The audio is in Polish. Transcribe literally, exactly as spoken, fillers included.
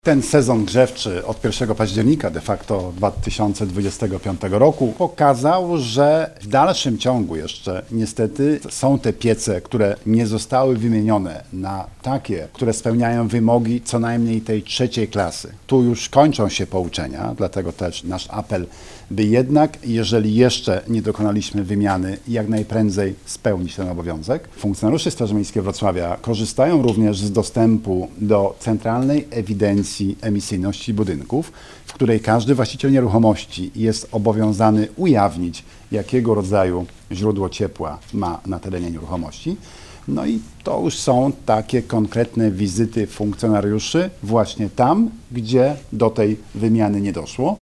Ten sezon grzewczy od pierwszego października de facto dwa tysiące dwudziestego piątego roku pokazał, że w dalszym ciągu jeszcze niestety są te piece, które nie zostały wymienione na takie, które spełniają wymogi co najmniej tej trzeciej klasy. Tu już kończą się pouczenia, dlatego też nasz apel, by jednak, jeżeli jeszcze nie dokonaliśmy wymiany, jak najprędzej spełnić ten obowiązek. Funkcjonariusze Straży Miejskiej Wrocławia korzystają również z dostępu do centralnej ewidencji emisyjności budynków, w której każdy właściciel nieruchomości jest obowiązany ujawnić, jakiego rodzaju źródło ciepła ma na terenie nieruchomości. No i to już są takie konkretne wizyty funkcjonariuszy właśnie tam, gdzie do tej wymiany nie doszło.